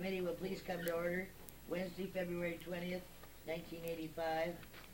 committee will please come to order. Wednesday, February 20th, 1985.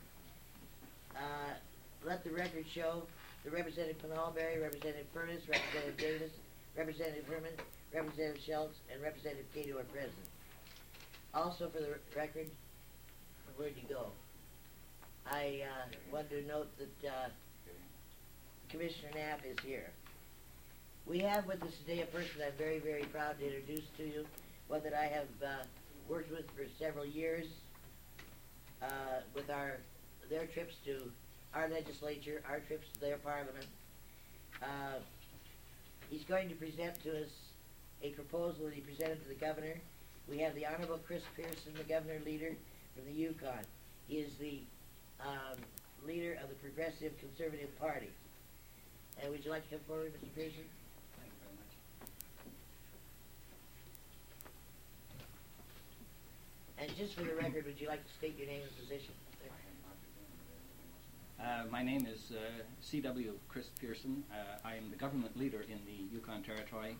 Let the record show the Representative Penalberry, Representative Furness, Representative Davis, Representative Herman, Representative Schultz, and Representative Cato are present. Also for the record, where'd you go? I wanted to note that Commissioner Knapp is here. We have with us today a person I'm very, very proud to introduce to you, one that I have worked with for several years with their trips to our legislature, our trips to their parliament. He's going to present to us a proposal that he presented to the governor. We have the Honorable Chris Pearson, the governor leader from the Yukon. He is the leader of the Progressive Conservative Party. And would you like to come forward, Mr. Pearson? Thank you very much. And just for the record, would you like to state your name and position? My name is C.W. Chris Pearson. I am the government leader in the Yukon Territory.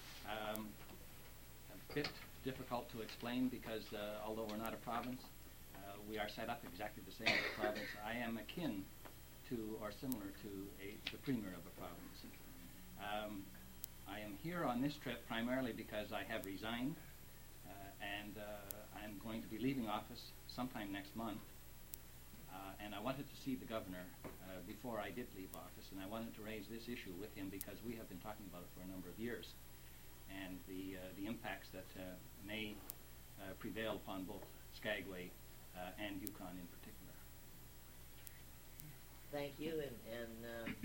A bit difficult to explain because although we're not a province, we are set up exactly the same as a province. I am akin to or similar to the premier of a province. I am here on this trip primarily because I have resigned and I'm going to be leaving office sometime next month. And I wanted to see the governor before I did leave office, and I wanted to raise this issue with him because we have been talking about it for a number of years, and the impacts that may prevail upon both Skagway and Yukon in particular. Thank you, and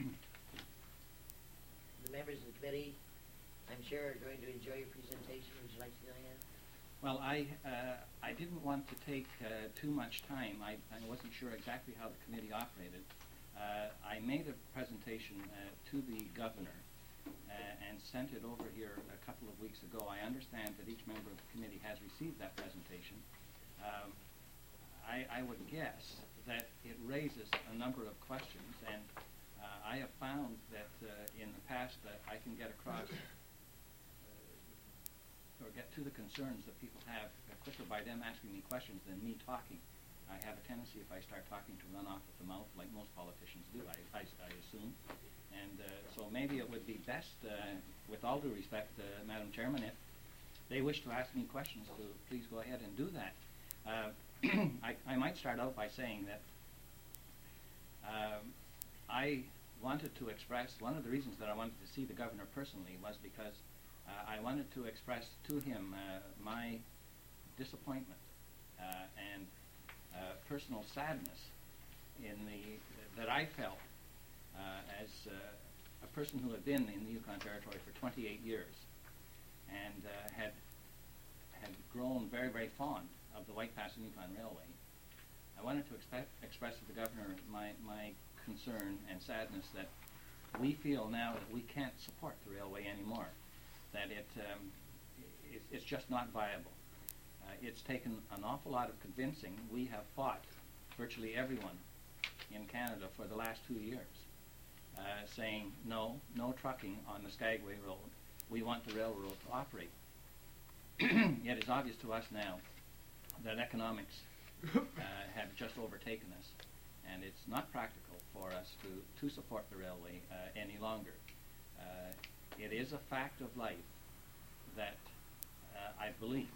the members of the committee, I'm sure, are going to enjoy your presentation. Would you like to go ahead? Well, I didn't want to take too much time. I wasn't sure exactly how the committee operated. I made a presentation to the governor and sent it over here a couple of weeks ago. I understand that each member of the committee has received that presentation. I would guess that it raises a number of questions, and I have found that in the past that I can get across or get to the concerns that people have quicker by them asking me questions than me talking. I have a tendency, if I start talking, to run off at the mouth like most politicians do, I assume. And so maybe it would be best, with all due respect, Madam Chairman, if they wish to ask me questions, to please go ahead and do that. I might start out by saying that I wanted to express, one of the reasons that I wanted to see the governor personally was because I wanted to express to him my disappointment and personal sadness that I felt as a person who had been in the Yukon Territory for 28 years and had grown very, very fond of the White Pass and Yukon Railway. I wanted to express to the governor my concern and sadness that we feel now that we can't support the railway anymore, that it's just not viable. It's taken an awful lot of convincing. We have fought virtually everyone in Canada for the last 2 years, saying no trucking on the Skagway Road. We want the railroad to operate. Yet it's obvious to us now that economics have just overtaken us, and it's not practical for us to support the railway any longer. It is a fact of life that I believe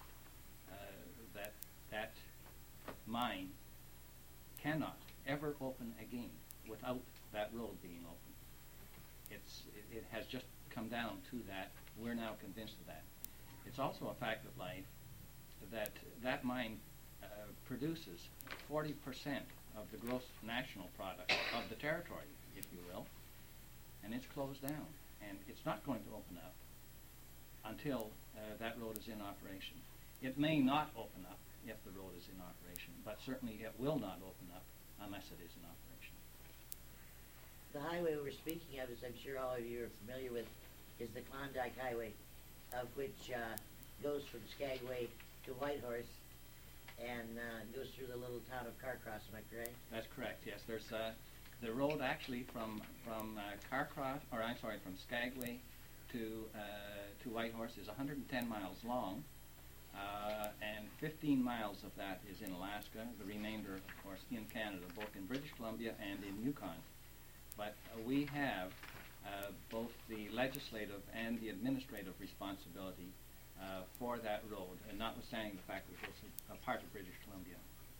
that mine cannot ever open again without that road being open. It has just come down to that. We're now convinced of that. It's also a fact of life that mine produces 40% of the gross national product of the territory, if you will, and it's closed down. And it's not going to open up until that road is in operation. It may not open up if the road is in operation, but certainly it will not open up unless it is in operation. The highway we're speaking of, as I'm sure all of you are familiar with, is the Klondike Highway, of which goes from Skagway to Whitehorse and goes through the little town of Carcross. Am I correct? That's correct. Yes, there's the road actually from Carcross, or I'm sorry, from Skagway to Whitehorse is 110 miles long, and 15 miles of that is in Alaska. The remainder, of course, in Canada, both in British Columbia and in Yukon. But we have both the legislative and the administrative responsibility for that road, and notwithstanding the fact that it was a part of British Columbia.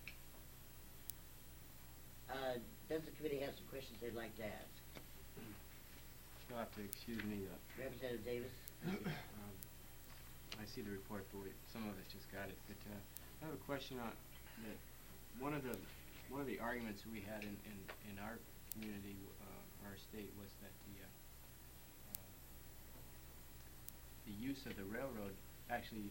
Does the committee have some questions they'd like to ask? You'll have to excuse me. Representative Davis? I see the report, but some of us just got it. But I have a question on that. One of the arguments we had in our community, our state, was that the use of the railroad actually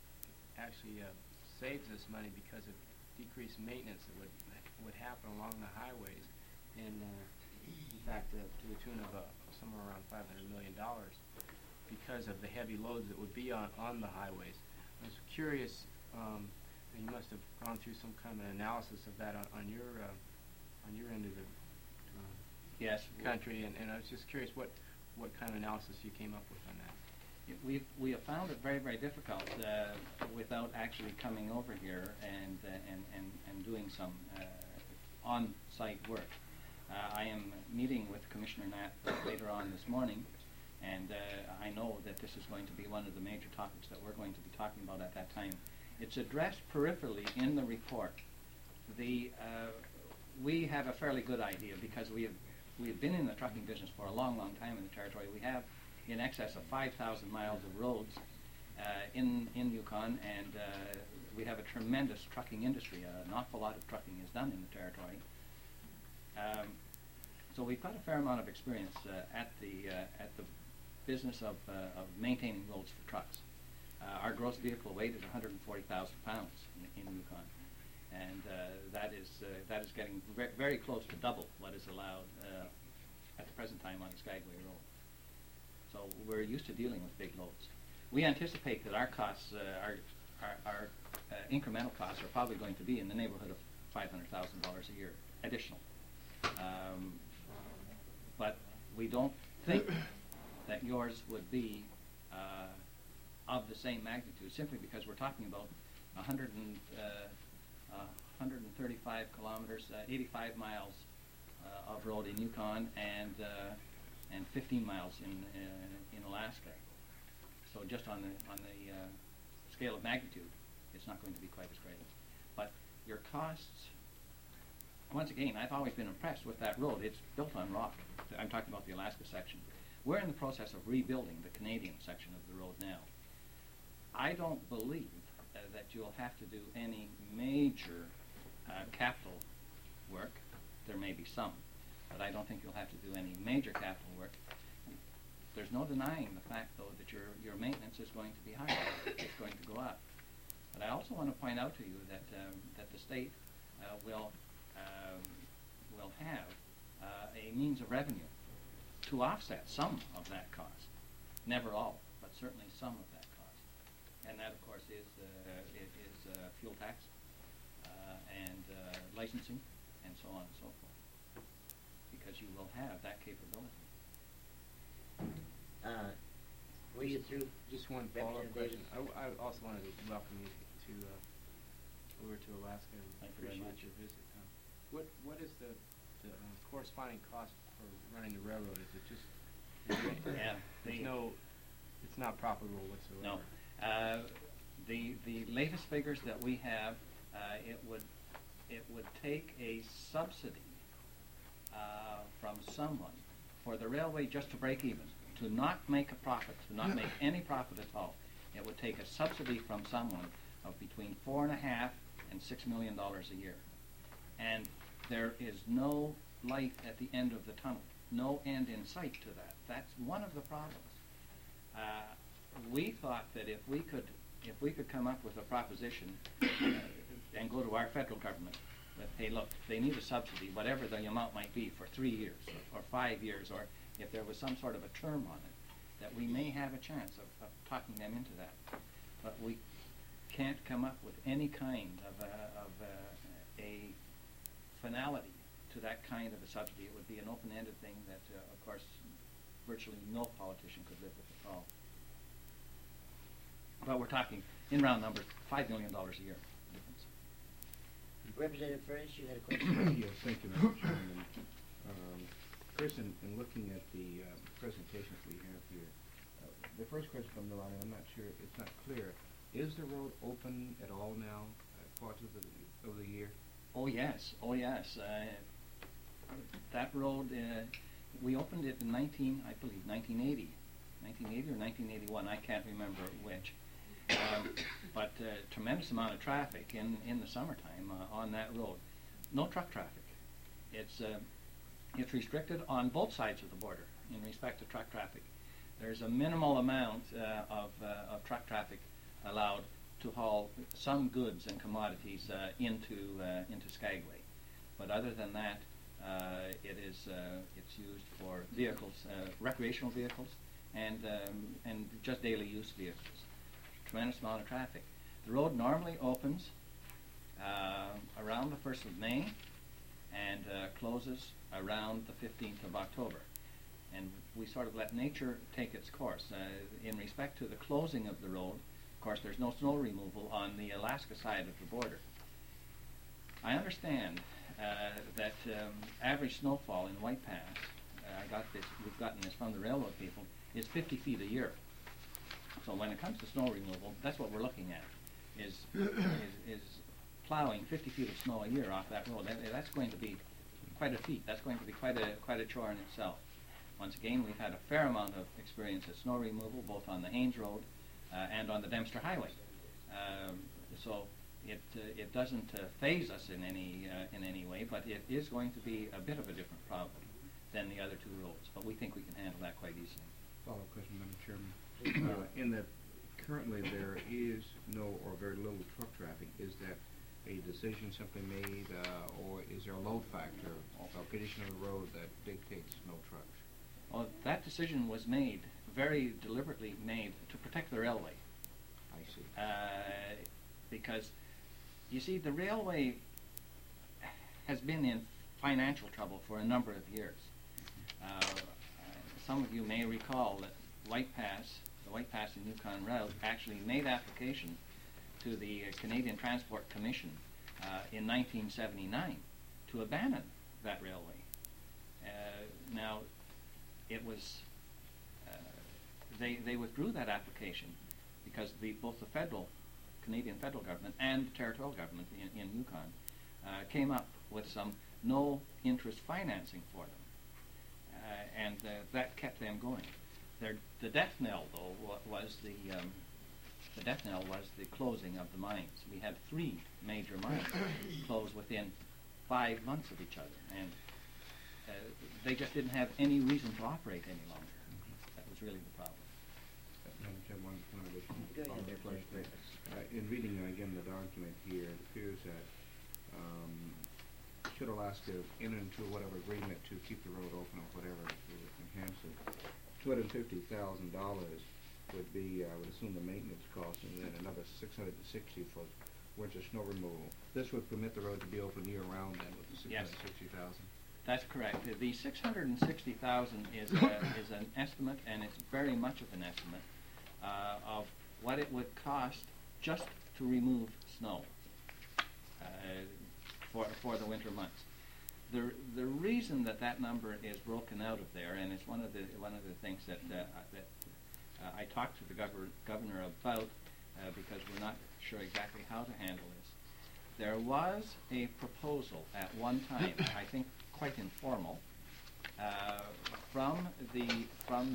saves us money because of decreased maintenance that would happen along the highways, and in fact, to the tune of somewhere around $500 million, because of the heavy loads that would be on the highways. I was curious, and you must have gone through some kind of analysis of that on your end of the Yes, country, and I was just curious what kind of analysis you came up with on that. We have found it very, very difficult without actually coming over here and doing some on-site work. I am meeting with Commissioner Knapp later on this morning, and I know that this is going to be one of the major topics that we're going to be talking about at that time. It's addressed peripherally in the report. We have a fairly good idea because we have been in the trucking business for a long, long time in the territory. We have in excess of 5,000 miles of roads in Yukon, and we have a tremendous trucking industry. An awful lot of trucking is done in the territory. So we've got a fair amount of experience at the business of maintaining roads for trucks. Our gross vehicle weight is 140,000 pounds in Yukon, and that is getting very close to double what is allowed at the present time on the Skagway Road. So we're used to dealing with big loads. We anticipate that our costs, our incremental costs, are probably going to be in the neighborhood of $500,000 a year additional. But we don't think that yours would be of the same magnitude, simply because we're talking about 135 kilometers, 85 miles of road in Yukon, and 15 miles in Alaska. So just on the scale of magnitude, it's not going to be quite as great. But your costs, once again, I've always been impressed with that road. It's built on rock. I'm talking about the Alaska section. We're in the process of rebuilding the Canadian section of the road now. I don't believe that you'll have to do any major capital work. There may be some, but I don't think you'll have to do any major capital work. There's no denying the fact, though, that your maintenance is going to be higher. It's going to go up. But I also want to point out to you that that the state will have a means of revenue to offset some of that cost. Never all, but certainly some of that cost. And that, of course, is fuel tax and licensing and so on and so forth, because you will have that capability. Were you through? Just one follow-up question. I also wanted to welcome you to over to Alaska, and Thank you very appreciate much. your visit. What is the corresponding cost for running the railroad? Is it just Yeah, it's not profitable whatsoever? No. The latest figures that we have, it would take a subsidy from someone for the railway just to break even, to not make a profit, to not make any profit at all. It would take a subsidy from someone of between $4.5 and $6 million a year. And there is no light at the end of the tunnel, no end in sight to that. That's one of the problems. We thought that if we could come up with a proposition and go to our federal government that, hey, look, they need a subsidy, whatever the amount might be, for 3 years or 5 years, or if there was some sort of a term on it, that we may have a chance of talking them into that. But we can't come up with any kind of a finality to that kind of a subsidy. It would be an open-ended thing that, of course, virtually no politician could live with at all. But we're talking, in round numbers, $5 million a year difference. Representative Furnace, you had a question? Yes, thank you, Mr. Chairman. First, in looking at the presentations we have here, the first question from the line, I'm not sure, it's not clear. Is the road open at all now, parts of the year? Oh yes, oh yes. That road, we opened it in 1980 or 1981. I can't remember which. But tremendous amount of traffic in the summertime on that road. No truck traffic. It's restricted on both sides of the border in respect to truck traffic. There's a minimal amount of truck traffic allowed to haul some goods and commodities into Skagway, but other than that, it's used for vehicles, recreational vehicles, and just daily use vehicles. Tremendous amount of traffic. The road normally opens around the 1st of May and closes around the 15th of October. And we sort of let nature take its course. In respect to the closing of the road, of course, there's no snow removal on the Alaska side of the border. I understand that average snowfall in White Pass, we've gotten this from the railroad people, is 50 feet a year. So when it comes to snow removal, that's what we're looking at, is plowing 50 feet of snow a year off that road. That's going to be quite a feat. That's going to be quite a chore in itself. Once again, we've had a fair amount of experience at snow removal, both on the Haines Road and on the Dempster Highway. So it doesn't phase us in any way, but it is going to be a bit of a different problem than the other two roads. But we think we can handle that quite easily. Follow-up question, Madam Chairman. In that currently there is no or very little truck traffic, is that a decision simply made, or is there a load factor or condition of the road that dictates no trucks? Well, that decision was made, very deliberately made, to protect the railway. I see. Because, you see, the railway has been in financial trouble for a number of years. Some of you may recall that the White Pass and Yukon Route actually made application to the Canadian Transport Commission in 1979 to abandon that railway. Now, it was they withdrew that application because both the Canadian federal government and the territorial government in Yukon came up with some no-interest financing for them. And that kept them going. The death knell, though, was the closing of the mines. We had 3 major mines close within 5 months of each other, and they just didn't have any reason to operate any longer. That was really the problem. Madam Chair, one additional Go ahead, follow-up Representative question. In reading again the document here, it appears that should Alaska enter into whatever agreement to keep the road open or whatever to enhance it, $250,000 would be, I would assume, the maintenance cost, and then another $660 for winter snow removal. This would permit the road to be open year-round then with the $660,000? That's correct. The $660,000 is an estimate, and it's very much of an estimate of what it would cost just to remove snow for the winter months. The reason that number is broken out of there, and it's one of the things that I talked to the governor about because we're not sure exactly how to handle this. There was a proposal at one time, I think quite informal, from the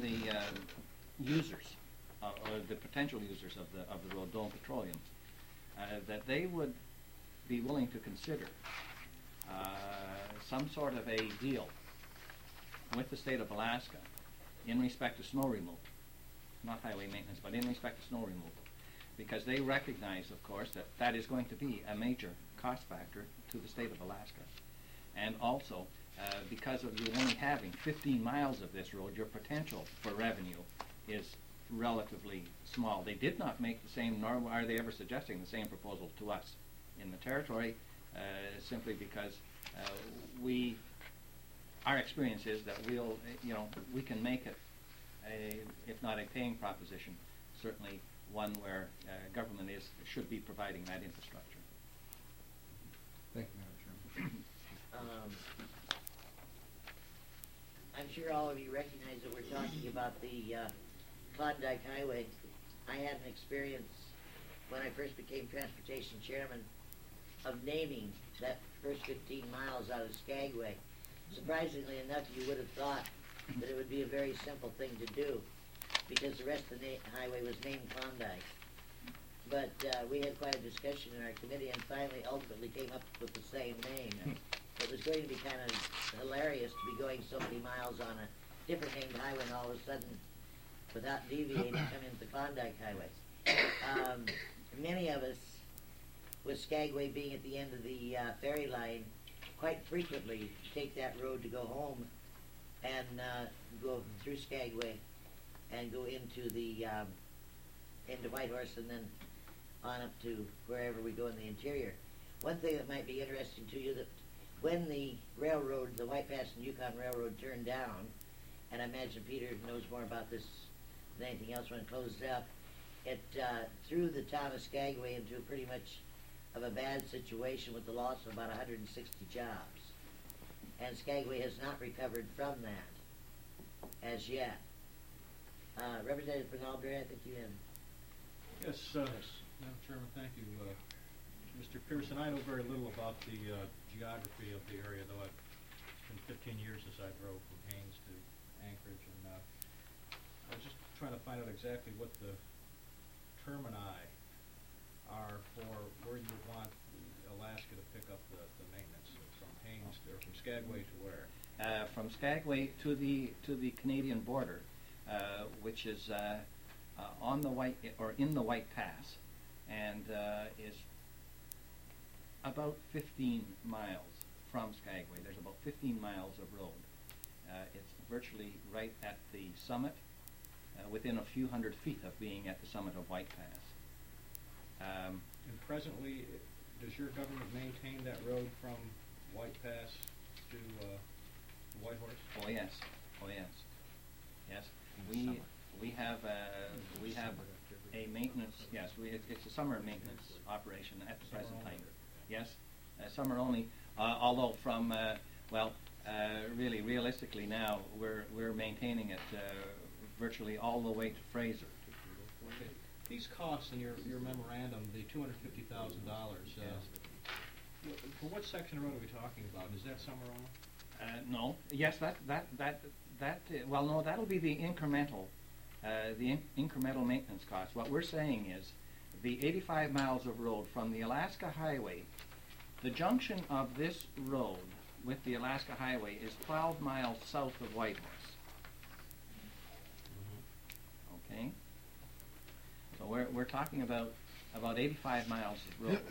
users or the potential users of the road, Dome Petroleum, that they would be willing to consider some sort of a deal with the state of Alaska in respect to snow removal, not highway maintenance, but in respect to snow removal, because they recognize, of course, that is going to be a major cost factor to the state of Alaska. And also, because of you only having 15 miles of this road, your potential for revenue is relatively small. They did not make the same, nor are they ever suggesting the same proposal to us in the territory, simply because our experience is that we can make it if not a paying proposition, certainly one where government should be providing that infrastructure. Thank you, Madam Chairman. I'm sure all of you recognize that we're talking about the Klondike Highway. I had an experience when I first became transportation chairman of naming that first 15 miles out of Skagway. Surprisingly enough, you would have thought that it would be a very simple thing to do because the rest of the highway was named Klondike. But we had quite a discussion in our committee and finally ultimately came up with the same name. It was going to be kind of hilarious to be going so many miles on a different named highway and all of a sudden, without deviating, come into the Klondike Highway. Many of us, with Skagway being at the end of the ferry line, quite frequently take that road to go home and go through Skagway and go into the into Whitehorse and then on up to wherever we go in the interior. One thing that might be interesting to you, that when the railroad, the White Pass and Yukon Railroad turned down, and I imagine Peter knows more about this than anything else when it closed up, it threw the town of Skagway into pretty much of a bad situation with the loss of about 160 jobs. And Skagway has not recovered from that as yet. Representative Penalberry, I think you had. Yes, Madam Chairman, thank you. Mr. Pearson, I know very little about the geography of the area, though it's been 15 years since I drove from Haines to Anchorage, and I was just trying to find out exactly what the termini are for where you would want Alaska to pick up the maintenance from Haines or from Skagway to where? From Skagway to the Canadian border, which is on the White or in the White Pass, and is about 15 miles from Skagway. There's about 15 miles of road. It's virtually right at the summit, within a few hundred feet of being at the summit of White Pass. And presently, does your government maintain that road from White Pass to Whitehorse? Oh yes, oh yes, yes. We have a maintenance. Yes, it's a summer maintenance operation at the present time. Yes, summer only. Although from really realistically now we're maintaining it virtually all the way to Fraser. Okay. These costs in your memorandum, the $250,000. For what section of road are we talking about? Is that summer only? No. Yes, well, no, that'll be the incremental maintenance cost. What we're saying is the 85 miles of road from the Alaska Highway, the junction of this road with the Alaska Highway is 12 miles south of Whitehorse. Okay? So we're talking about 85 miles of road.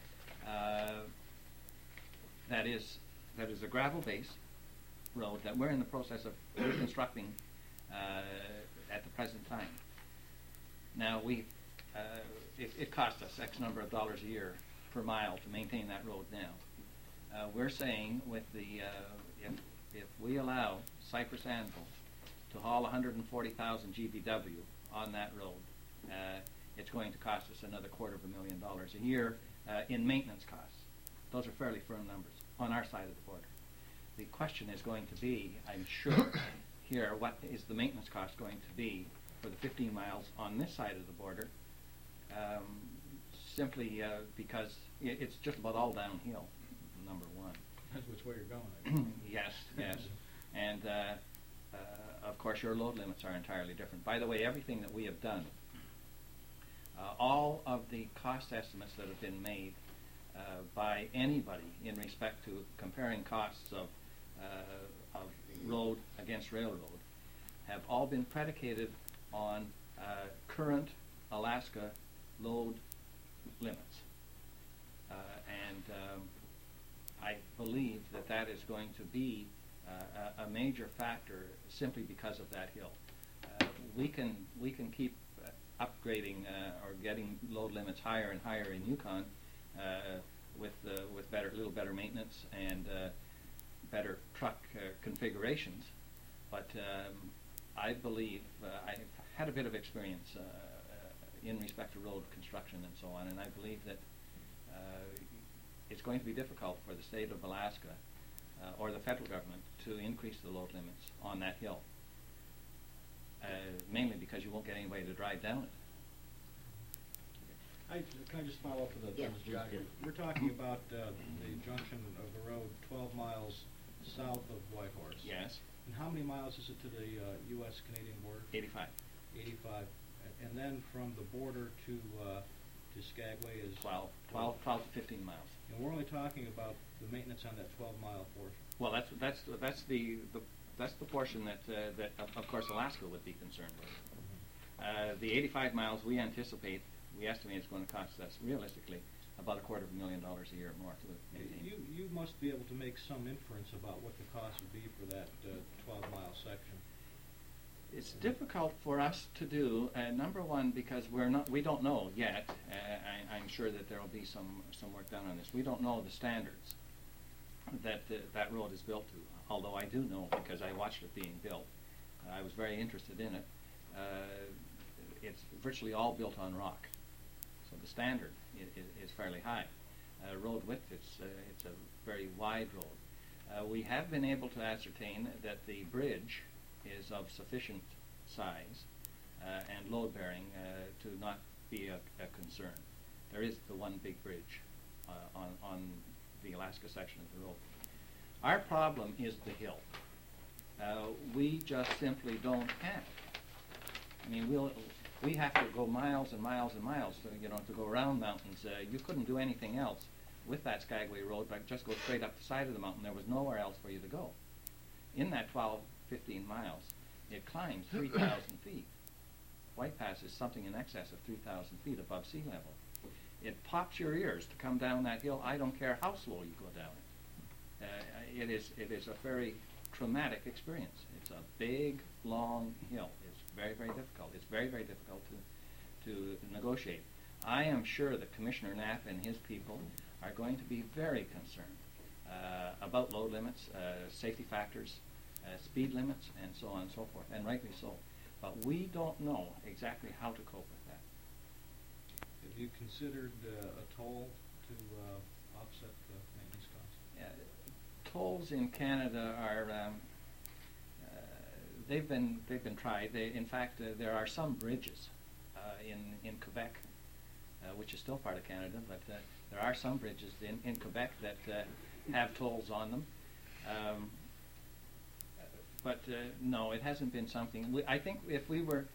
That is a gravel base road that we're in the process of reconstructing at the present time. Now it costs us X number of dollars a year per mile to maintain that road now. We're saying with the if we allow Cypress Anvil to haul 140,000 GVW on that road, it's going to cost us another $250,000 a year in maintenance costs. Those are fairly firm numbers on our side of the border. The question is going to be, I'm sure, here, what is the maintenance cost going to be for the 15 miles on this side of the border, simply because it's just about all downhill, number one. Depends which way you're going. Yes, yes. And, of course, your load limits are entirely different. By the way, everything that we have done, all of the cost estimates that have been made by anybody in respect to comparing costs of road against railroad have all been predicated on current Alaska load limits. I believe that is going to be a major factor simply because of that hill. We can keep upgrading or getting load limits higher and higher in Yukon with little better maintenance and better truck configurations, but I believe I've had a bit of experience in respect to road construction and so on, and I believe that it's going to be difficult for the state of Alaska or the federal government to increase the load limits on that hill, mainly because you won't get anybody to drive down it. Can I just follow up with Yes, Ms. please Jogger? do. We're talking about the junction of the road 12 miles south of Whitehorse. Yes, And how many miles is it to the U.S.-Canadian border? 85. 85. And then from the border to Skagway is 12 to 15 miles. And we're only talking about the maintenance on that 12-mile portion. Well, that's the portion that of course Alaska would be concerned with. The 85 miles we estimate it's going to cost us realistically about $250,000 a year more to maintain. You must be able to make some inference about what the cost would be for that 12-mile section. It's difficult for us to do. Number one, because we don't know yet. I'm sure that there will be some work done on this. We don't know the standards that that road is built to. Although I do know because I watched it being built. I was very interested in it. It's virtually all built on rock, so the standard is fairly high. Road width, it's a very wide road. We have been able to ascertain that the bridge is of sufficient size and load bearing to not be a concern. There is the one big bridge on the Alaska section of the road. Our problem is the hill. We just simply don't have. I mean, we have to go miles and miles and miles to go around mountains. You couldn't do anything else with that Skagway road but just go straight up the side of the mountain. There was nowhere else for you to go. In that 15 miles, it climbs 3,000 feet. White Pass is something in excess of 3,000 feet above sea level. It pops your ears to come down that hill. I don't care how slow you go down it. It is a very traumatic experience. It's a big, long hill. It's very, very difficult. It's very, very difficult to negotiate. I am sure that Commissioner Knapp and his people are going to be very concerned about load limits, safety factors, speed limits, and so on and so forth, and rightly so. But we don't know exactly how to cope with that. Have you considered a toll to offset the maintenance costs? Tolls in Canada are they've been tried. In fact, there are some bridges in Quebec, which is still part of Canada, but there are some bridges in Quebec that have tolls on them. But no, it hasn't been something. I think if we were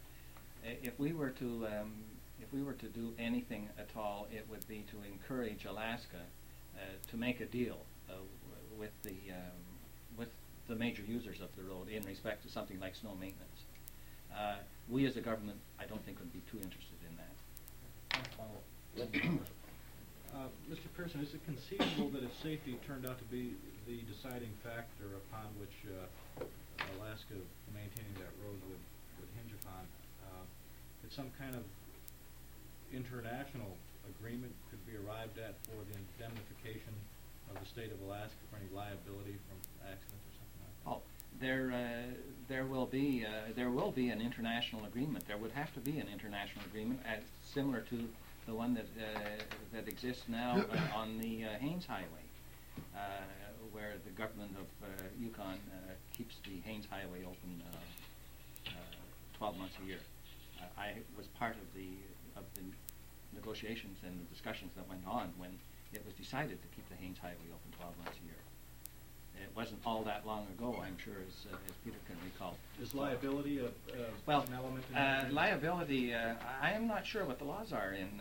to do anything at all, it would be to encourage Alaska to make a deal with the major users of the road in respect to something like snow maintenance. We as a government, I don't think, would be too interested in that. I'll follow. Mr. Pearson, is it conceivable that if safety turned out to be the deciding factor upon which Alaska maintaining that road would hinge upon, that some kind of international agreement could be arrived at for the indemnification of the state of Alaska for any liability from accidents or something like that? Oh, there will be an international agreement. There would have to be an international agreement similar to the one that exists now on the Haines Highway, where the government of Yukon keeps the Haines Highway open 12 months a year. I was part of the negotiations and the discussions that went on when it was decided to keep the Haines Highway open 12 months a year. It wasn't all that long ago, I'm sure, as Peter can recall. Is liability an element in that? Liability, I am not sure what the laws are in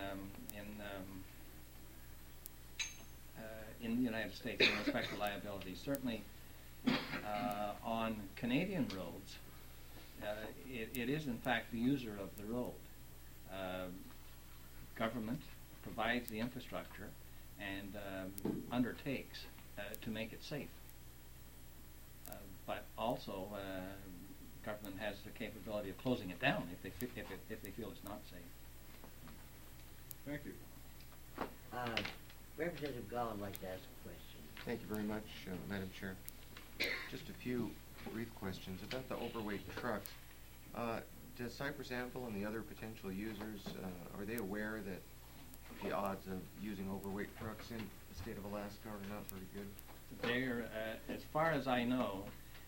the United States in respect to liability. Certainly on Canadian roads, it is in fact the user of the road. Government provides the infrastructure and undertakes to make it safe. But also, government has the capability of closing it down if they feel it's not safe. Thank you. Representative Gall would like to ask a question. Thank you very much, Madam Chair. Just a few brief questions about the overweight trucks. does Cypress Anvil and the other potential users, are they aware that the odds of using overweight trucks in the state of Alaska are not very good? They're, as far as I know,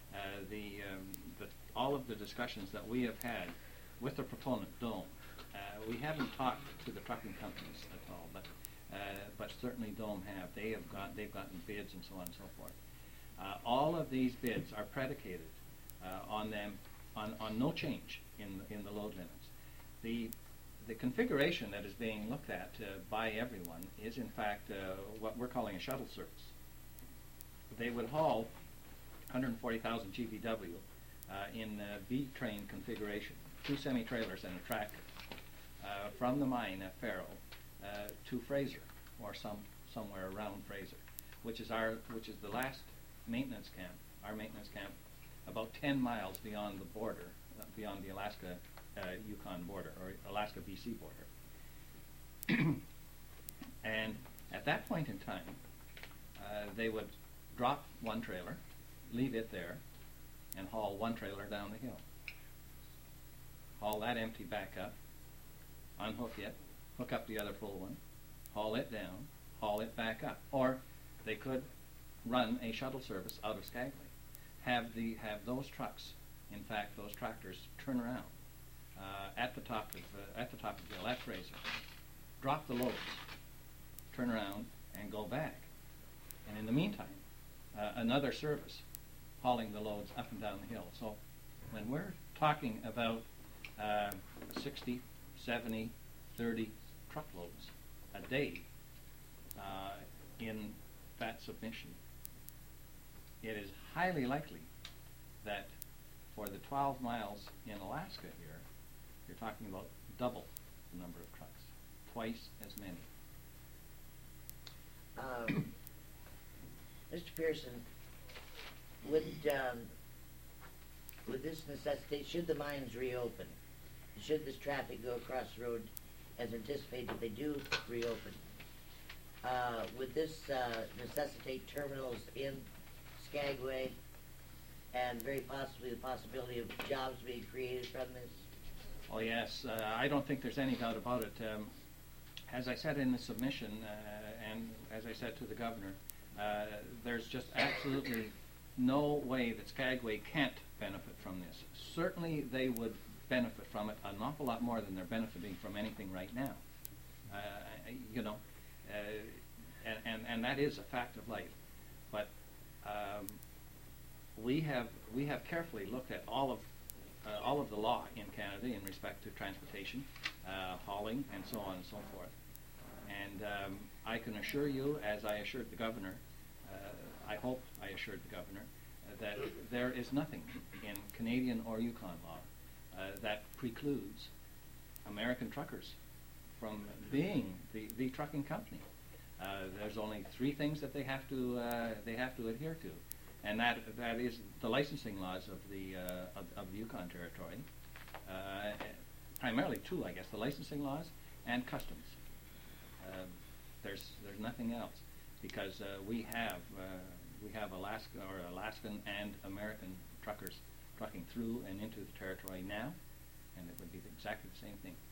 all of the discussions that we have had with the proponent, Dome, we haven't talked to the trucking companies at all, but certainly Dome have. They've gotten bids and so on and so forth. All of these bids are predicated on no change in the load limits. The configuration that is being looked at by everyone is in fact what we're calling a shuttle service. They would haul 140,000 GVW in B-train configuration, 2 semi-trailers and a tractor, from the mine at Faro to Fraser, or somewhere around Fraser, which is the last maintenance camp, our maintenance camp, about 10 miles beyond the border, beyond the Alaska Yukon border, or Alaska BC border. And at that point in time, they would drop one trailer, leave it there, and haul one trailer down the hill. Haul that empty back up, unhook it, hook up the other full one, haul it down, haul it back up. Or they could run a shuttle service out of Skagway. Have those trucks, in fact, those tractors, turn around at the top of the hill at Fraser, drop the loads, turn around, and go back. And in the meantime, another service hauling the loads up and down the hill. So when we're talking about 60, 70, 30 truckloads a day in that submission, it is highly likely that for the 12 miles in Alaska here, you're talking about double the number of trucks, twice as many. Mr. Pearson, would this necessitate, should the mines reopen, should this traffic go across the road as anticipated if they do reopen, would this necessitate terminals in Skagway and very possibly the possibility of jobs being created from this? Oh yes, I don't think there's any doubt about it. As I said in the submission, and as I said to the governor, there's just absolutely no way that Skagway can't benefit from this. Certainly they would benefit from it an awful lot more than they're benefiting from anything right now. And that is a fact of life. But we have carefully looked at all of the law in Canada in respect to transportation, hauling, and so on and so forth. And I can assure you, as I assured the governor, I hope I assured the governor, that there is nothing in Canadian or Yukon law that precludes American truckers from being the trucking company. There's only 3 things that they have to adhere to, and that is the licensing laws of the Yukon Territory. Primarily 2, I guess: the licensing laws and customs. There's nothing else, because we have Alaskan and American truckers trucking through and into the territory now, and it would be exactly the same thing.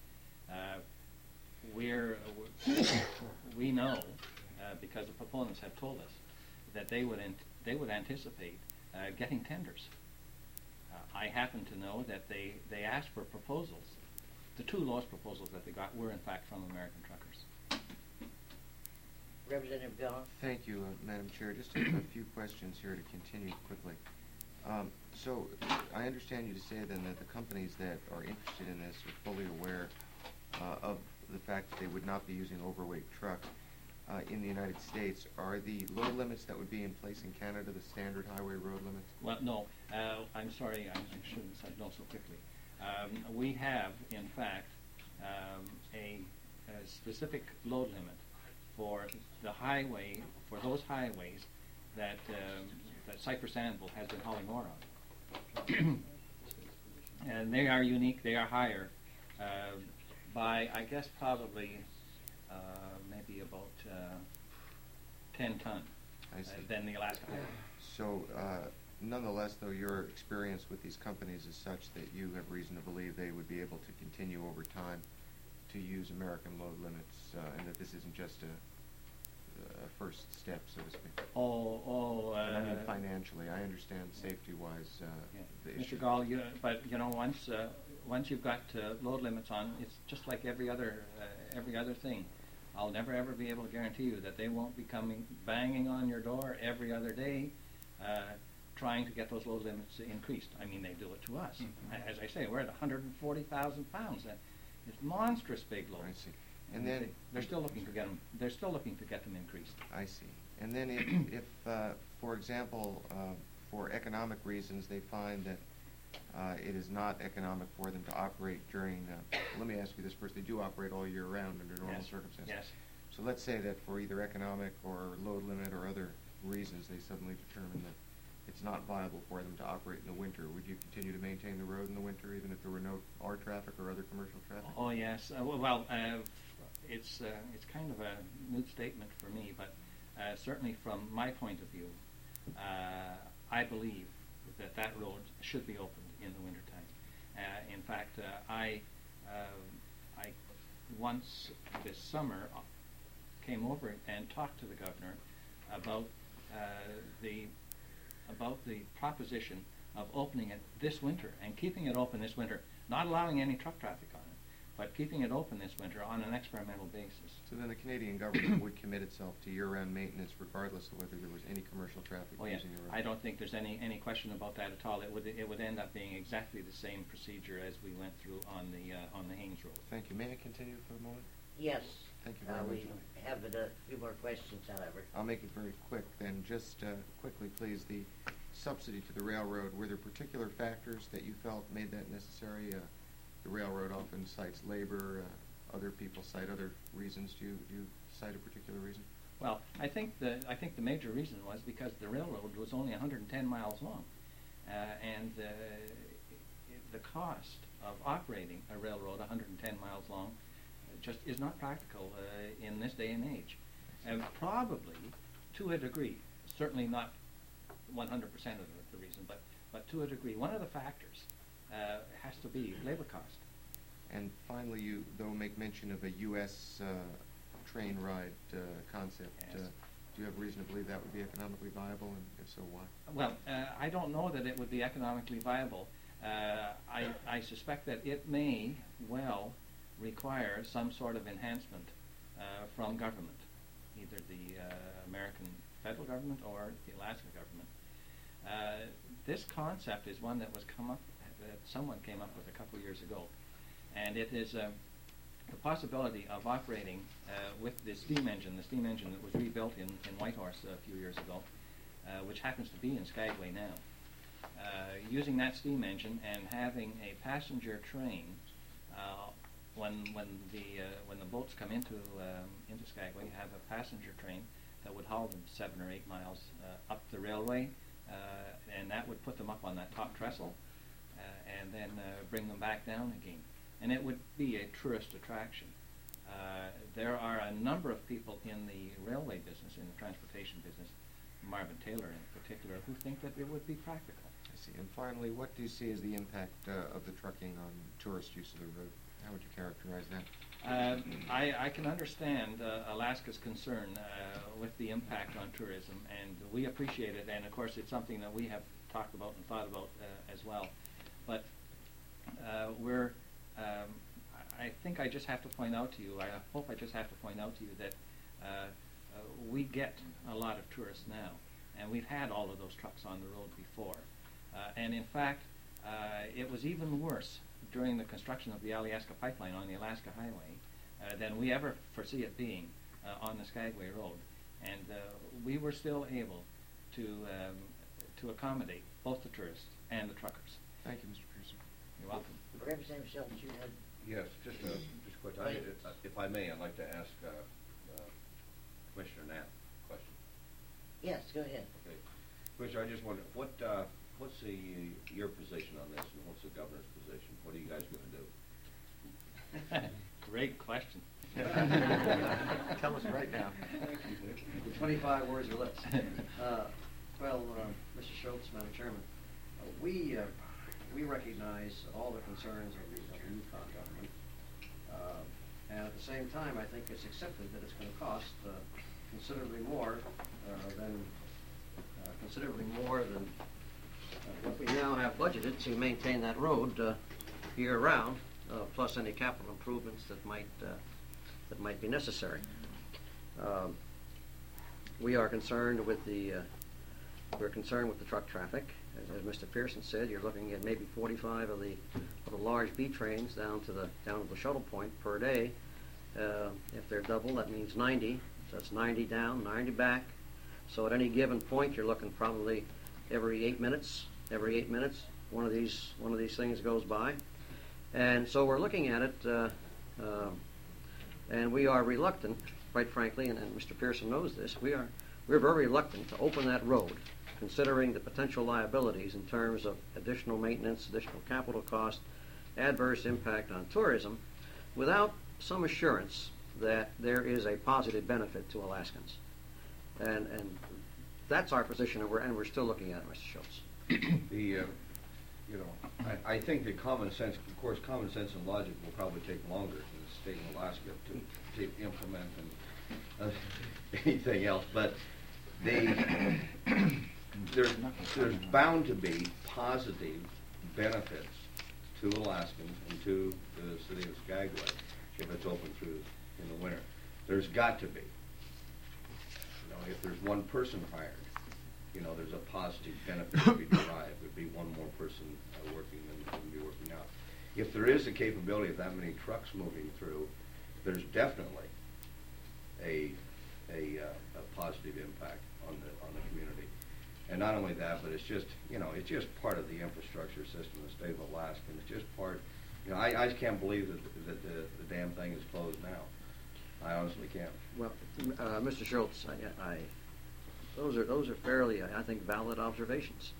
We know, because the proponents have told us, that they would anticipate getting tenders. I happen to know that they asked for proposals. The 2 lowest proposals that they got were in fact from American truckers. Representative Gall? Thank you, Madam Chair. Just a few questions here to continue quickly. So I understand you to say then that the companies that are interested in this are fully aware of the fact that they would not be using overweight trucks. In the United States, are the load limits that would be in place in Canada the standard highway road limits? Well, no. I'm sorry, I shouldn't have said no so quickly. We have, in fact, a specific load limit for the highway, for those highways that Cypress Anvil has been hauling ore on. And they are unique, they are higher by, I guess, probably maybe about 10 ton I see. than the Alaska highway. So nonetheless, though, your experience with these companies is such that you have reason to believe they would be able to continue over time to use American load limits, and that this isn't just a first step, so to speak. And I mean financially. I understand safety-wise the issue. Mr. Gall, but you know, once you've got load limits on, it's just like every other thing. I'll never ever be able to guarantee you that they won't be coming banging on your door every other day, trying to get those load limits increased. I mean, they do it to us. As I say, we're at 140,000 pounds. It's monstrous big loads. I see. And then they're still looking to get them. They're still looking to get them increased. I see. And then if for example, for economic reasons, they find that it is not economic for them to operate during, let me ask you this first, they do operate all year round under normal circumstances. Yes. So let's say that for either economic or load limit or other reasons, they suddenly determine that it's not viable for them to operate in the winter. Would you continue to maintain the road in the winter, even if there were no our traffic or other commercial traffic? Oh yes. It's kind of a moot statement for me, but certainly from my point of view, I believe that road should be opened in the wintertime. In fact, I once this summer came over and talked to the governor about the proposition of opening it this winter and keeping it open this winter, not allowing any truck traffic on it, but keeping it open this winter on an experimental basis. So then the Canadian government would commit itself to year-round maintenance regardless of whether there was any commercial traffic using the road? I don't think there's any question about that at all. It would end up being exactly the same procedure as we went through on the Haines Road. Thank you. May I continue for a moment? Yes. Thank you very much. We have a few more questions, however. I'll make it very quick then. Just quickly, please, the subsidy to the railroad, were there particular factors that you felt made that necessary? The railroad often cites labor, other people cite other reasons. Do you cite a particular reason? Well, I think the major reason was because the railroad was only 110 miles long, and the cost of operating a railroad 110 miles long just is not practical in this day and age. And probably, to a degree, certainly not 100% of the reason, but to a degree, one of the factors has to be labor cost. And finally, you, though, make mention of a U.S. Train ride concept. Yes. Do you have reason to believe that would be economically viable, and if so, why? Well, I don't know that it would be economically viable. I suspect that it may well require some sort of enhancement from government, either the American federal government or the Alaska government. This concept is one that someone came up with a couple of years ago, and it is the possibility of operating with the steam engine that was rebuilt in Whitehorse a few years ago, which happens to be in Skagway now. Using that steam engine and having a passenger train when the boats come into Skagway, have a passenger train that would haul them 7 or 8 miles up the railway, and that would put them up on that top trestle, and then bring them back down again. And it would be a tourist attraction. There are a number of people in the railway business, in the transportation business, Marvin Taylor in particular, who think that it would be practical. I see. And finally, what do you see as the impact of the trucking on tourist use of the road? How would you characterize that? I can understand Alaska's concern with the impact on tourism, and we appreciate it, and of course it's something that we have talked about and thought about as well. But I think I just have to point out to you, I hope I just have to point out to you that we get a lot of tourists now, and we've had all of those trucks on the road before. And in fact, it was even worse during the construction of the Alyeska pipeline on the Alaska Highway than we ever foresee it being on the Skagway Road. And we were still able to accommodate both the tourists and the truckers. Thank you, Mr. Pearson. You're welcome. Representative Schultz, you had... Yes, just quick. If I may, I'd like to ask Commissioner Knapp a question. Yes, go ahead. Okay. Commissioner, I just wonder, what's your position on this, and what's the governor's position? What are you guys going to do? Great question. Tell us right now. The 25 words or less. Well, Mr. Schultz, Madam Chairman, we recognize all the concerns of the Yukon government, and at the same time, I think it's accepted that it's going to cost considerably more than what we now have budgeted to maintain that road year-round, plus any capital improvements that might be necessary. We are concerned with the truck traffic. As Mr. Pearson said, you're looking at maybe 45 of the large B trains down to the shuttle point per day. If they're double, that means 90. So that's 90 down, 90 back. So at any given point, you're looking probably every 8 minutes. Every 8 minutes, one of these things goes by, and so we're looking at it, and we are reluctant, quite frankly, and Mr. Pearson knows this. We're very reluctant to open that road, considering the potential liabilities in terms of additional maintenance, additional capital cost, adverse impact on tourism, without some assurance that there is a positive benefit to Alaskans. And that's our position, and we're still looking at it, Mr. Schultz. I think that common sense, of course, common sense and logic will probably take longer in the state of Alaska to implement and anything else, but there's bound to be positive benefits to Alaskans and to the city of Skagway if it's open through in the winter. There's got to be. If there's one person hired, there's a positive benefit to be derived. There'd be one more person working than be working out. If there is a capability of that many trucks moving through, there's definitely a positive impact on the community. And not only that, but it's just part of the infrastructure system of the state of Alaska. And it's just part. I just can't believe that the damn thing is closed now. I honestly can't. Well, Mr. Schultz, those are fairly, I think, valid observations.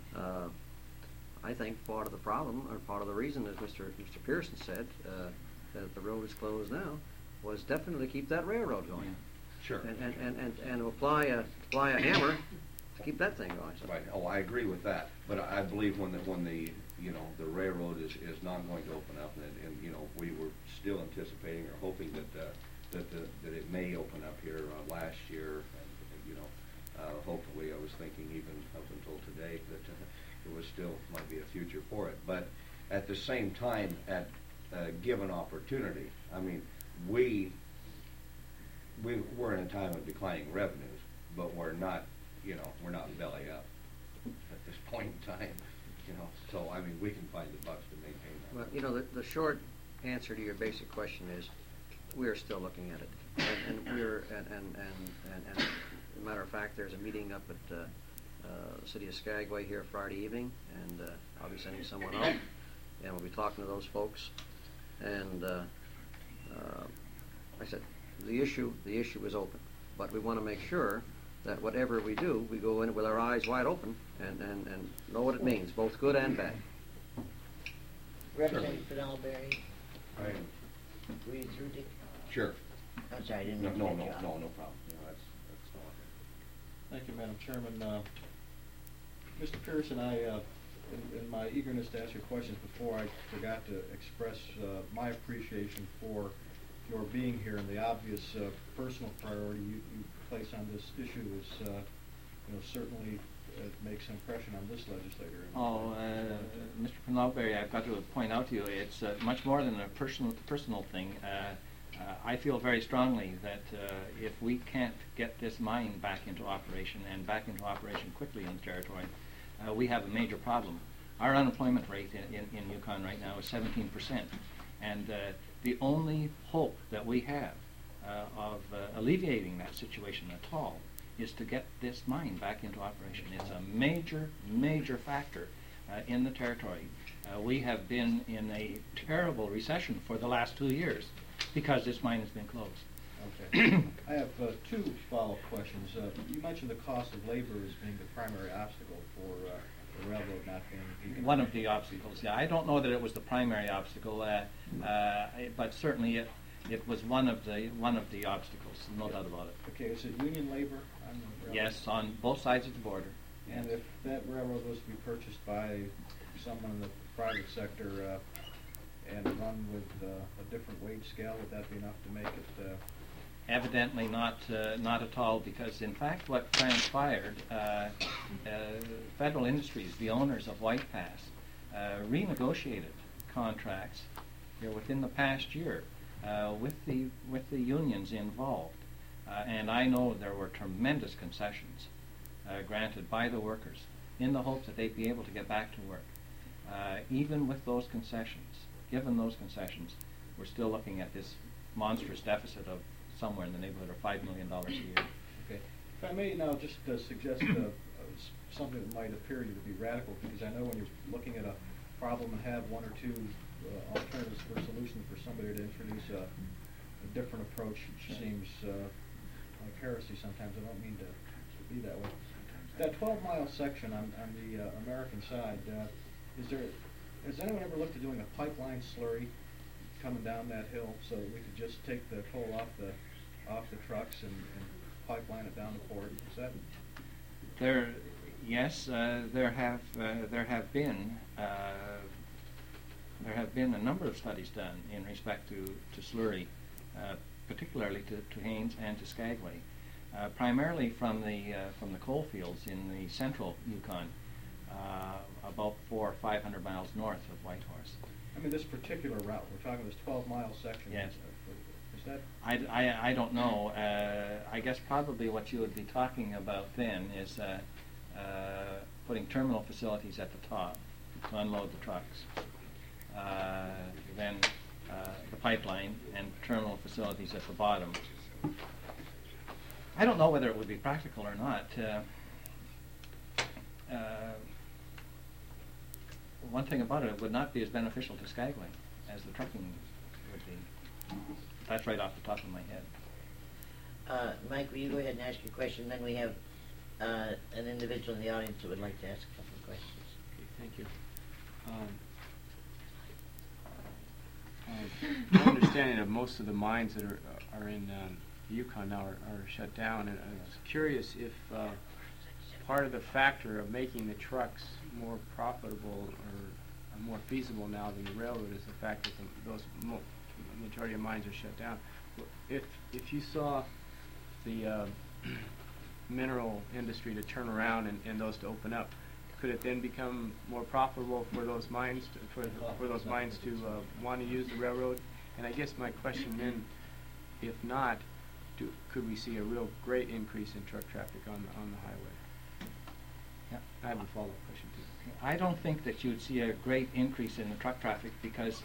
I think part of the problem, or part of the reason, as Mr. Pearson said, that the road is closed now, was definitely to keep that railroad going. Sure. And apply a hammer to keep that thing going. So. Right. Oh, I agree with that. But I believe when the railroad is not going to open up, and we were still anticipating or hoping that it may open up here last year, and hopefully I was thinking even up until today that there was still might be a future for it. But at the same time, at given opportunity, I mean, we're in a time of declining revenues, but we're not belly up at this point in time. So I mean, we can find the bucks to maintain that. Well, the short answer to your basic question is, we are still looking at it, and as a matter of fact, there's a meeting up at the city of Skagway here Friday evening, and I'll be sending someone out, and we'll be talking to those folks. And like I said, the issue is open, but we want to make sure that whatever we do, we go in with our eyes wide open and know what it means, both good and bad. Representative Penalberry, Right. were you through, Dick? Sure. I'm sorry, I didn't No mean to cut you off. problem. That's all. Thank you, Madam Chairman. Mr. Pearson, in my eagerness to ask your questions before, I forgot to express my appreciation for your being here and the obvious personal priority you place on this issue is, certainly makes an impression on this legislator. Mr. Penalberry, I've got to point out to you, it's much more than a personal thing. I feel very strongly that if we can't get this mine back into operation and back into operation quickly in the territory, we have a major problem. Our unemployment rate in Yukon right now is 17%, and the only hope that we have of alleviating that situation at all is to get this mine back into operation. It's a major factor in the territory. We have been in a terrible recession for the last 2 years because this mine has been closed. Okay. I have two follow-up questions. You mentioned the cost of labor as being the primary obstacle for the railroad not being economic. One of the obstacles, yeah. I don't know that it was the primary obstacle, but certainly it was one of the obstacles, no doubt about it. Okay, is it union labor? Yes, on both sides of the border. And if that railroad was to be purchased by someone in the private sector and run with a different wage scale, would that be enough to make it? Evidently not at all, because in fact what transpired, Federal Industries, the owners of White Pass, renegotiated contracts here within the past year with the unions involved, and I know there were tremendous concessions granted by the workers in the hope that they'd be able to get back to work. Even with those concessions, given those concessions, we're still looking at this monstrous deficit of somewhere in the neighborhood of $5 million a year. Okay. If I may now just suggest something that might appear to you to be radical, because I know when you're looking at a problem and have one or two alternatives for solutions for somebody to introduce a different approach, which seems like heresy sometimes. I don't mean to be that way. That 12-mile section on the American side, has anyone ever looked at doing a pipeline slurry coming down that hill so that we could just take the coal off the trucks and pipeline it down the port? Is that? Yes, there have been a number of studies done in respect to slurry, particularly to Haines and to Skagway, primarily from the coal fields in the central Yukon, about 400 or 500 miles north of Whitehorse. I mean, this particular route, we're talking this 12-mile section. Yes. Is that? I don't know. I guess probably what you would be talking about then is putting terminal facilities at the top to unload the trucks. Then the pipeline and terminal facilities at the bottom. I don't know whether it would be practical or not. One thing about it would not be as beneficial to Skagway as the trucking would be. That's right off the top of my head. Mike, will you go ahead and ask your question? Then we have an individual in the audience who would like to ask a couple of questions. Okay, thank you. My understanding of most of the mines that are in the Yukon now are shut down, and I was curious if part of the factor of making the trucks more profitable or more feasible now than the railroad is the fact that the majority of mines are shut down. If you saw the mineral industry to turn around and those to open up, could it then become more profitable for those mines to want to use the railroad? And I guess my question then, if not, could we see a real great increase in truck traffic on the highway? Yeah. I have a follow-up question too. I don't think that you'd see a great increase in the truck traffic because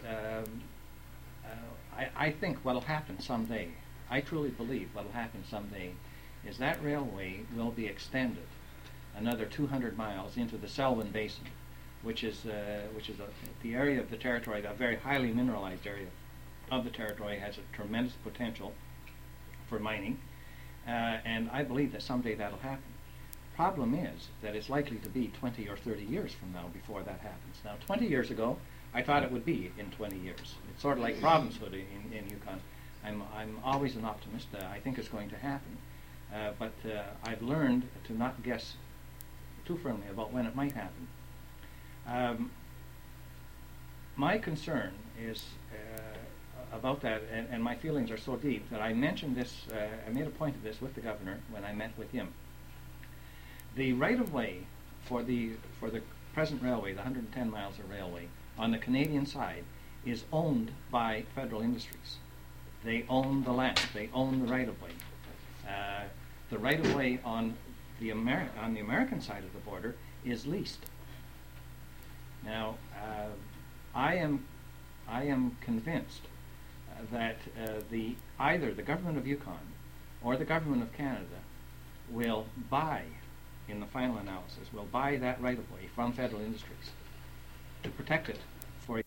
I think what will happen someday, I truly believe what will happen someday, is that railway will be extended another 200 miles into the Selwyn Basin, which is the area of the territory, a very highly mineralized area of the territory, has a tremendous potential for mining, and I believe that someday that'll happen. Problem is that it's likely to be 20 or 30 years from now before that happens. Now, 20 years ago, I thought it would be in 20 years. It's sort of like provincehood in Yukon. I'm always an optimist. I think it's going to happen. But I've learned to not guess too firmly about when it might happen. My concern is about that, and my feelings are so deep that I mentioned this, I made a point of this with the governor when I met with him. The right-of-way for the present railway, the 110 miles of railway, on the Canadian side, is owned by Federal Industries. They own the land. They own the right-of-way. The right-of-way on the American side of the border is leased. Now, I am convinced that either the government of Yukon or the government of Canada will buy, in the final analysis, will buy that right-of-way from Federal Industries to protect it for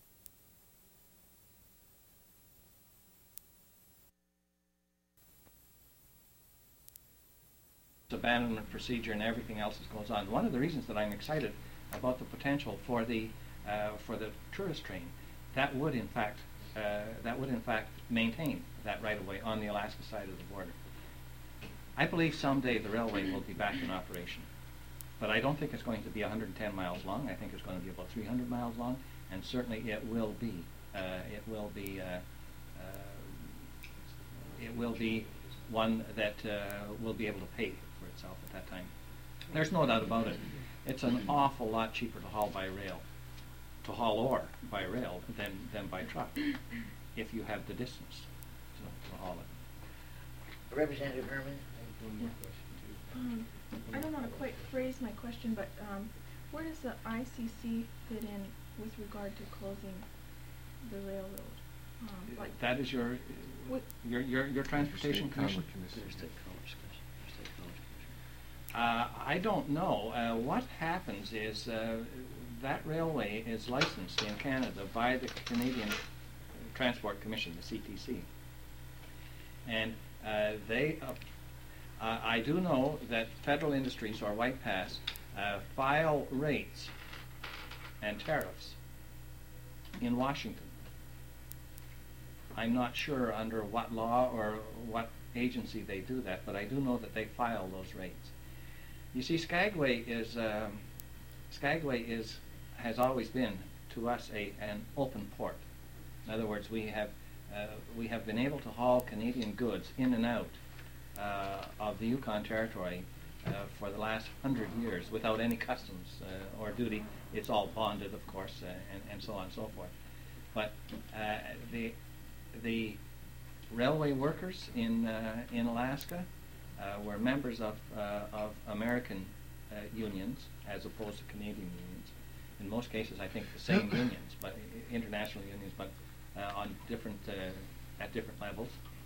abandonment procedure and everything else that goes on. One of the reasons that I'm excited about the potential for the tourist train, that would in fact maintain that right-of-way on the Alaska side of the border. I believe someday the railway will be back in operation. But I don't think it's going to be 110 miles long. I think it's going to be about 300 miles long, and certainly it will be. It will be one that will be able to pay for itself at that time. There's no doubt about it. It's an awful lot cheaper to haul by rail, to haul ore by rail than by truck, if you have the distance to haul it. Representative Herman? I have one more question too. I don't know how to quite phrase my question, but where does the ICC fit in with regard to closing the railroad? Like That is your transportation commission. Interstate Commerce Commission. Interstate Commerce Commission. I don't know. What happens is that railway is licensed in Canada by the Canadian Transport Commission, the CTC. And I do know that Federal Industries, or White Pass, file rates and tariffs in Washington. I'm not sure under what law or what agency they do that, but I do know that they file those rates. You see, Skagway has always been to us an open port. In other words, we have been able to haul Canadian goods in and out of the Yukon Territory for the last 100 years without any customs or duty. It's all bonded, of course, and so on and so forth. But the railway workers in Alaska were members of American unions as opposed to Canadian unions. In most cases, I think the same unions, but international unions, but on different at different levels.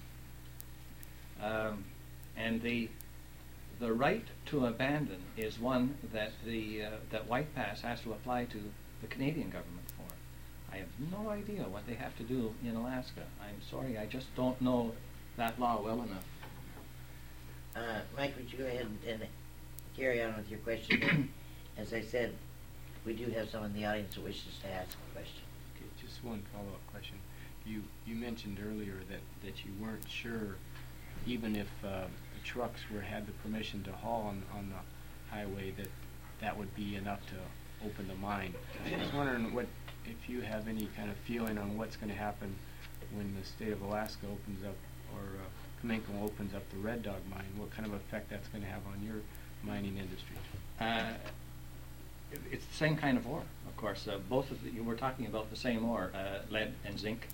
And the right to abandon is one that that White Pass has to apply to the Canadian government for. I have no idea what they have to do in Alaska. I'm sorry, I just don't know that law well enough. Mike, would you go ahead and carry on with your question? As I said, we do have someone in the audience who wishes to ask a question. Okay, just one follow-up question. You mentioned earlier that you weren't sure, even if the trucks had the permission to haul on the highway, that would be enough to open the mine. I was wondering if you have any kind of feeling on what's going to happen when the state of Alaska opens up, or Kaminkle opens up the Red Dog mine. What kind of effect that's going to have on your mining industry? It's the same kind of ore, of course. Both of we're talking about the same ore, lead and zinc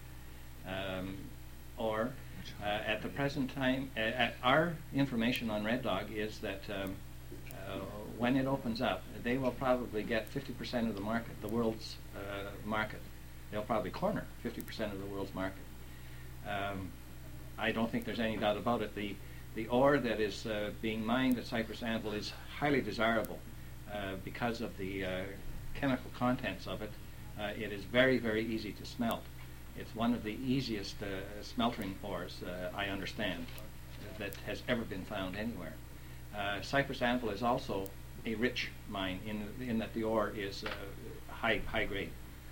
ore. At the present time, our information on Red Dog is that when it opens up, they will probably get 50% of the market, the world's market. They'll probably corner 50% of the world's market. I don't think there's any doubt about it. The ore that is being mined at Cypress Anvil is highly desirable because of the chemical contents of it. It is very, very easy to smelt. It's one of the easiest smelting ores, I understand, that has ever been found anywhere. Cypress Anvil is also a rich mine in that the ore is high grade.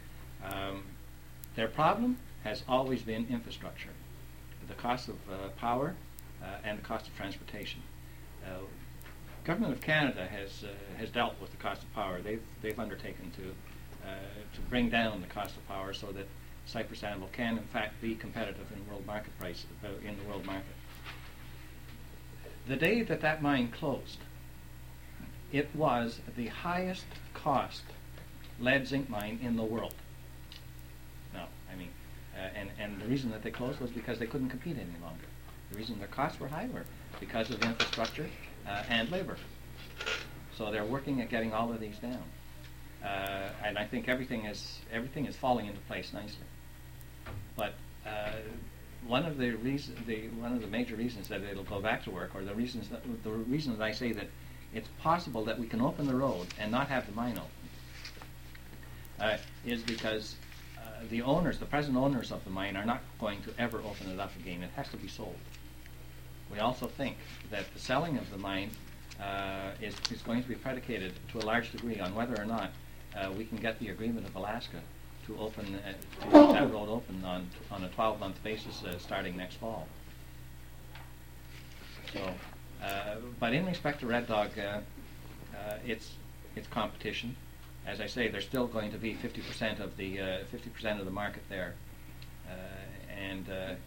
Their problem has always been infrastructure, the cost of power and the cost of transportation. Government of Canada has dealt with the cost of power. They've undertaken to bring down the cost of power so that Cypress Anvil can, in fact, be competitive in world market price in the world market. The day that mine closed, it was the highest cost lead zinc mine in the world. No, I mean, and the reason that they closed was because they couldn't compete any longer. The reason their costs were high were because of infrastructure and labor. So they're working at getting all of these down, and I think everything is falling into place nicely. But one of the major reasons that it'll go back to work, or the reason that I say that it's possible that we can open the road and not have the mine open, is because the present owners of the mine are not going to ever open it up again. It has to be sold. We also think that the selling of the mine is going to be predicated to a large degree on whether or not we can get the agreement of Alaska to open to get that road open on a 12-month basis starting next fall. So, but in respect to Red Dog, it's competition. As I say, there's still going to be 50% of the 50% of the market there, and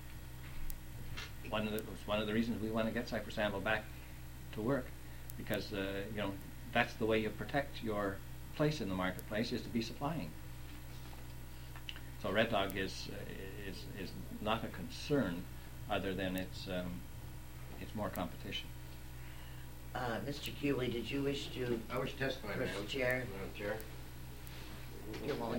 one of the reasons we want to get Cypress Amble back to work, because you know, that's the way you protect your place in the marketplace, is to be supplying. So Red Dog is not a concern, other than it's more competition. Mr. Cooley, did you wish to? I wish to testify, Mr. Madam Chair. Chair. Here, Wally.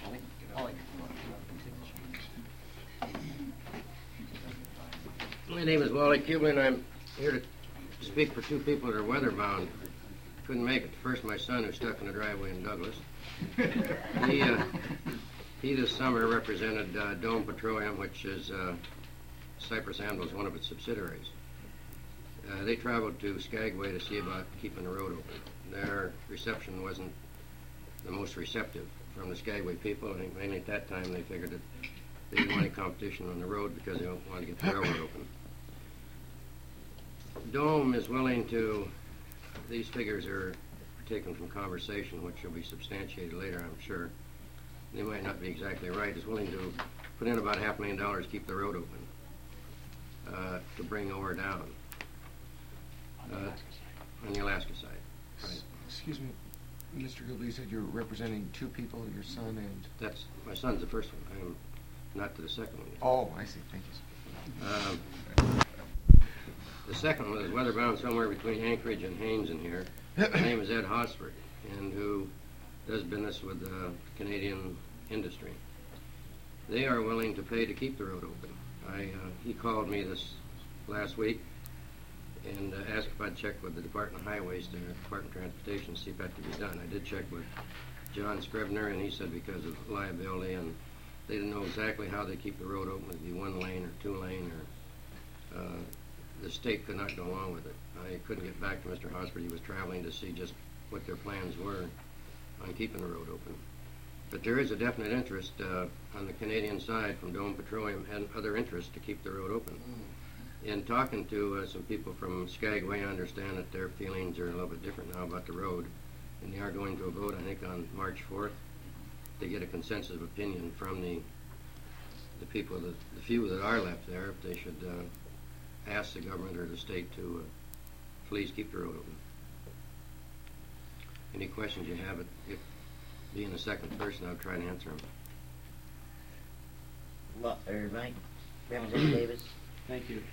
My name is Wally Kubley, and I'm here to speak for two people that are weather-bound. Couldn't make it. First, my son, who's stuck in the driveway in Douglas. He this summer represented Dome Petroleum, which is Cypress Amble is one of its subsidiaries. They traveled to Skagway to see about keeping the road open. Their reception wasn't the most receptive from the Skagway people. I think mainly at that time they figured that they didn't want any competition on the road because they don't want to get the railroad open. Dome is willing to, these figures are taken from conversation, which will be substantiated later, I'm sure. They might not be exactly right, is willing to put in about $500,000 to keep the road open, to bring ore down. On the Alaska side. Right. Excuse me, Mr. Gilby, you said you're representing two people, your son and... That's, my son's the first one. I am not to the second one yet. Oh, I see. Thank you. The second one is weatherbound somewhere between Anchorage and Haines in here. His name is Ed Hosford, and who does business with Canadian industry. They are willing to pay to keep the road open. He called me this last week and asked if I'd check with the Department of Highways, the Department of Transportation, to see if that could be done. I did check with John Scrivener, and he said because of liability, and they didn't know exactly how they keep the road open. It'd be 1 lane or 2 lane, or the state could not go along with it. I couldn't get back to Mr. Hosford. He was traveling to see just what their plans were on keeping the road open. But there is a definite interest on the Canadian side from Dome Petroleum and other interests to keep the road open. In talking to some people from Skagway, I understand that their feelings are a little bit different now about the road, and they are going to a vote, I think, on March 4th to get a consensus of opinion from the people, the few that are left there, if they should ask the government or the state to please keep the road open. Any questions you have, if being the second person, I'll try to answer them. Well, Mike, Representative Davis. Thank you.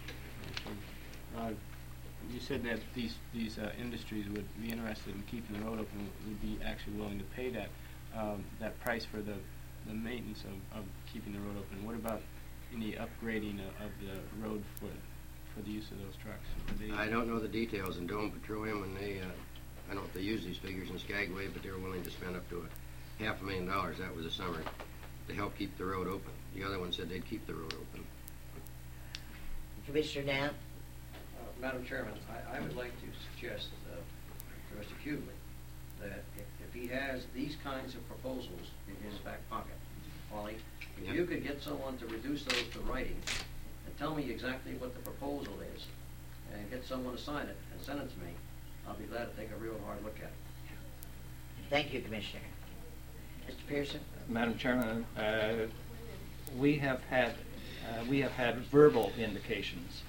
You said that these industries would be interested in keeping the road open, would be actually willing to pay that price for the maintenance of keeping the road open. What about any upgrading of the road for the use of those trucks? I don't know the details in Dome Petroleum, and I don't know if they use these figures in Skagway, but they were willing to spend up to $500,000, that was the summer, to help keep the road open. The other one said they'd keep the road open. Commissioner Knapp. Madam Chairman, I would like to suggest to Mr. Kubley that if he has these kinds of proposals in his back pocket, Wally, if you could get someone to reduce those to writing and tell me exactly what the proposal is and get someone to sign it and send it to me, I'll be glad to take a real hard look at it. Thank you, Commissioner. Mr. Pearson. Madam Chairman, we have had verbal indications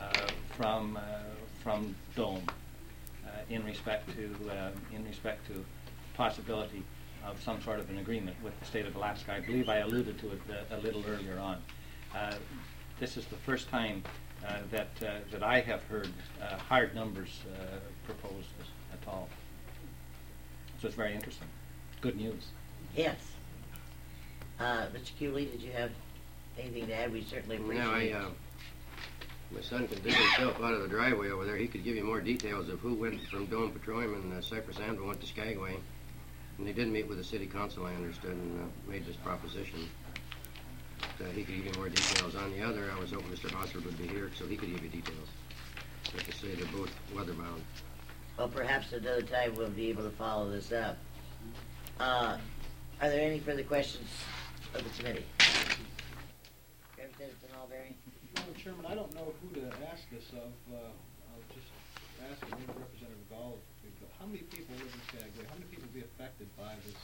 from Dome in respect to possibility of some sort of an agreement with the state of Alaska. I believe I alluded to it a little earlier on. This is the first time that I have heard hard numbers proposed at all. So it's very interesting. Good news. Yes. Mr. Cooley, did you have anything to add? We certainly appreciate it. My son could dig himself out of the driveway over there. He could give you more details of who went from Dome Petroleum and Cypress Amble went to Skagway. And they did meet with the city council, I understood, and made this proposition. He could give you more details. On the other, I was hoping Mr. Hosford would be here so he could give you details. Like I say, they're both weatherbound. Well, perhaps another time we'll be able to follow this up. Are there any further questions of the committee? Representative Penalberry? Madam Chairman, I don't know who to ask this of. I'll just ask Representative Gall. How many people live Skagway, how many people will be affected by this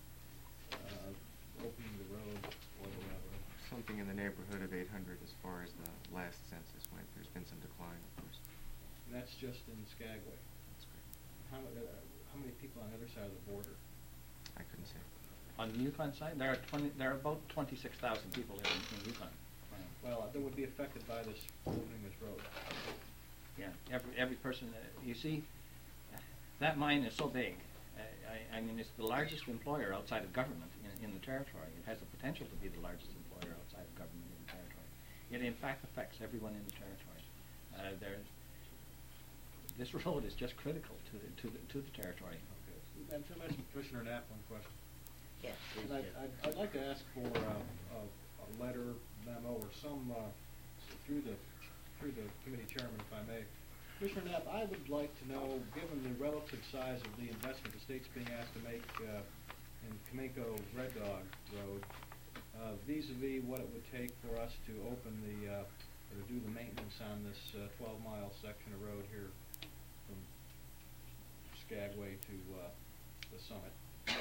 opening the road or the railroad? Something in the neighborhood of 800 as far as the last census went. There's been some decline, of course. And that's just in Skagway. That's great. How many people on the other side of the border? I couldn't say. On the Yukon side, there are about 26,000 people in Yukon. Well, that would be affected by this opening this road. Yeah, every person, you see, that mine is so big. I mean, it's the largest employer outside of government in the territory. It has the potential to be the largest employer outside of government in the territory. It in fact affects everyone in the territory. This road is just critical to the territory. Okay. Madam Chairman, Commissioner Knapp, one question. Yes, please, And Jim. I'd like to ask for a letter, memo, or some through the committee chairman, if I may. Commissioner Knapp, I would like to know, given the relative size of the investment the state's being asked to make in Kamenko Red Dog Road, vis-a-vis what it would take for us to open or do the maintenance on this 12-mile section of road here from Skagway to the summit.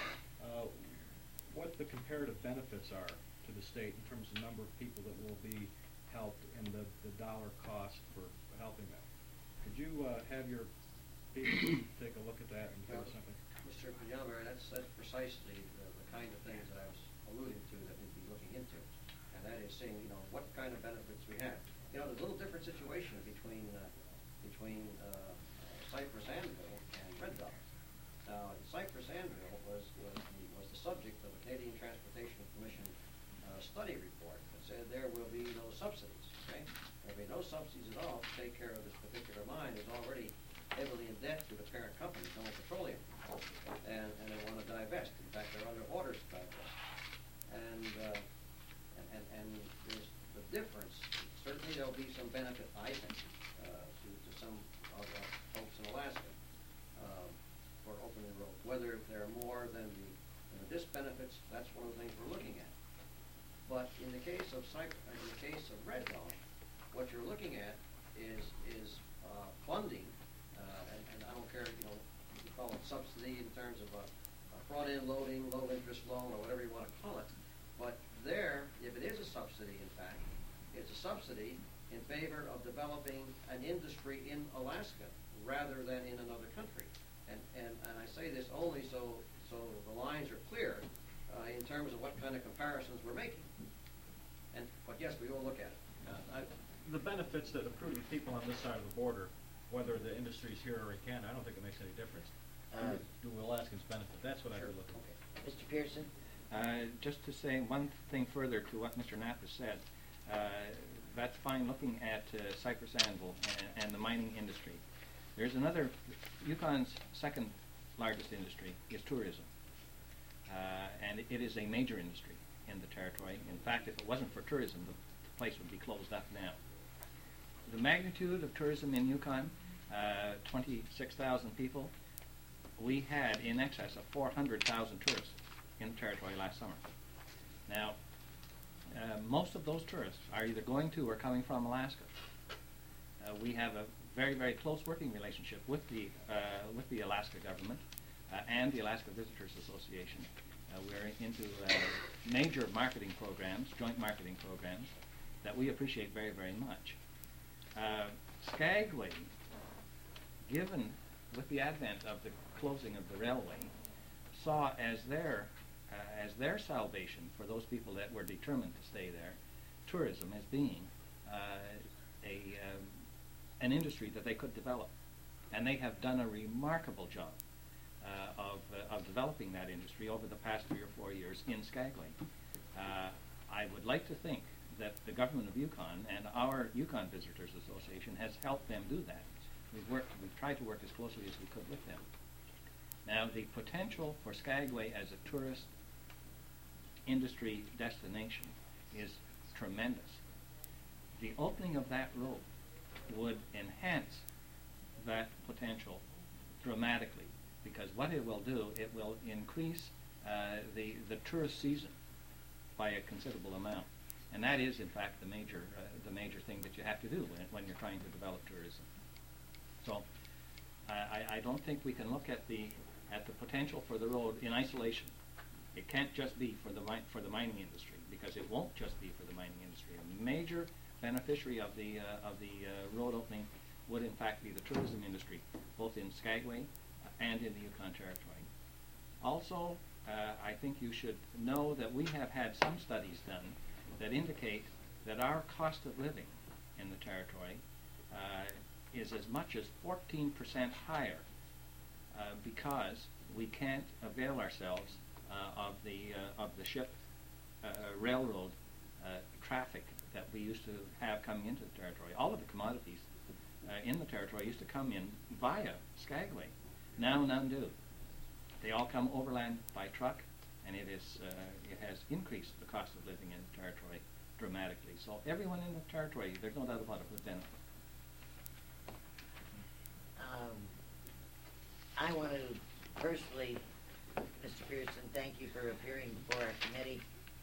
What the comparative benefits are to the state in terms of number of people that will be helped and the dollar cost for helping them. Could you have your people take a look at that and give us something? Mr. Yelmer, that's precisely the kind of things that I was alluding to that we'd be looking into. And that is seeing, what kind of benefits we have. There's a little different situation between Cypress Anvil and Red Dog. Now, Cypress Anvil was the subject of a Canadian Transportation Commission study report that said there will be no subsidies, okay? There will be no subsidies at all to take care of this particular mine. It's already heavily in debt to the parent company, Tone Petroleum, and they want to divest. In fact, they're under orders to divest. And there's the difference. Certainly there'll be some benefit, I think, to some of the folks in Alaska for opening the road. Whether there are more than the disbenefits, that's one of the things we're looking at. But in the case of Red Dog, what you're looking at is funding, and I don't care, you call it subsidy in terms of a front-end loading, low-interest loan, or whatever you want to call it. But there, if it is a subsidy, in fact, it's a subsidy in favor of developing an industry in Alaska rather than in another country. And I say this only so the lines are clear in terms of what kind of comparisons we're making. But yes, we will look at it. The benefits that accrue to people on this side of the border, whether the industry's here or in Canada, I don't think it makes any difference. Do Alaskans benefit? That's what I'd be looking for. Mr. Pearson? Just to say one thing further to what Mr. Knapp has said, that's fine looking at Cypress Anvil and the mining industry. There's another, Yukon's second largest industry is tourism. And it is a major industry in the territory. In fact, if it wasn't for tourism, the place would be closed up now. The magnitude of tourism in Yukon, 26,000 people, we had in excess of 400,000 tourists in the territory last summer. Now, most of those tourists are either going to or coming from Alaska. We have a very, very close working relationship with the Alaska government and the Alaska Visitors Association. We're into major marketing programs, joint marketing programs, that we appreciate very, very much. Skagway, given with the advent of the closing of the railway, saw as their salvation for those people that were determined to stay there, tourism as being an industry that they could develop. And they have done a remarkable job of developing that industry over the past 3 or 4 years in Skagway. I would like to think that the government of Yukon and our Yukon Visitors Association has helped them do that. We've tried to work as closely as we could with them. Now, the potential for Skagway as a tourist industry destination is tremendous. The opening of that road would enhance that potential dramatically, because what it will do, it will increase the tourist season by a considerable amount. And that is, in fact, the major thing that you have to do when you're trying to develop tourism. So I don't think we can look at the at the potential for the road in isolation. It can't just be for the mining industry, because it won't just be for the mining industry. A major beneficiary of the road opening would in fact be the tourism industry, both in Skagway and in the Yukon Territory. Also, I think you should know that we have had some studies done that indicate that our cost of living in the territory is as much as 14% higher because we can't avail ourselves of the ship railroad traffic that we used to have coming into the territory. All of the commodities in the territory used to come in via Skagway. Now none do. They all come overland by truck, and it has increased the cost of living in the territory dramatically. So everyone in the territory, there's no doubt about it, would benefit. I want to personally, Mr. Pearson, thank you for appearing before our committee.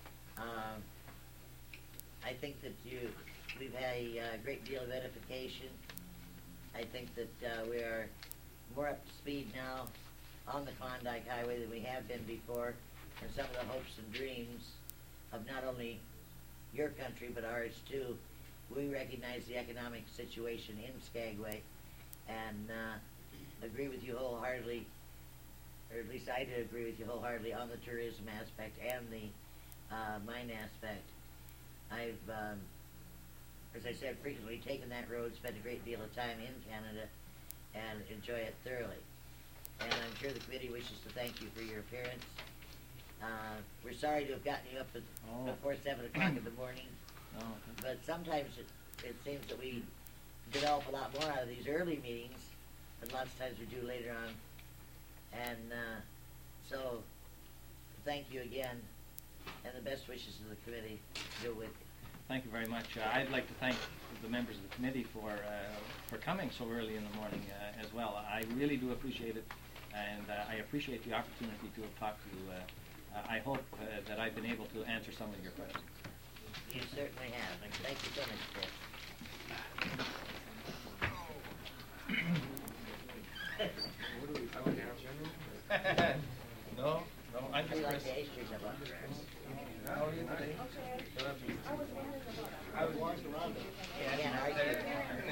I think that we've had a great deal of edification. I think that we are more up to speed now on the Klondike Highway than we have been before, and some of the hopes and dreams of not only your country but ours too. We recognize the economic situation in Skagway and agree with you wholeheartedly, or at least I do agree with you wholeheartedly on the tourism aspect and the mine aspect. I've, as I said, frequently taken that road, spent a great deal of time in Canada, and enjoy it thoroughly. And I'm sure the committee wishes to thank you for your appearance. We're sorry to have gotten you up before 7 o'clock in the morning, but sometimes it seems that we develop a lot more out of these early meetings than lots of times we do later on. And so thank you again, and the best wishes of the committee go with you. Thank you very much. I'd like to thank the members of the committee for coming so early in the morning as well. I really do appreciate it, and I appreciate the opportunity to have talked to you. I hope that I've been able to answer some of your questions. You certainly have, and thank you so much, Chris. No, I'm We just like Chris. the Easters of us. How are you today? Can't argue.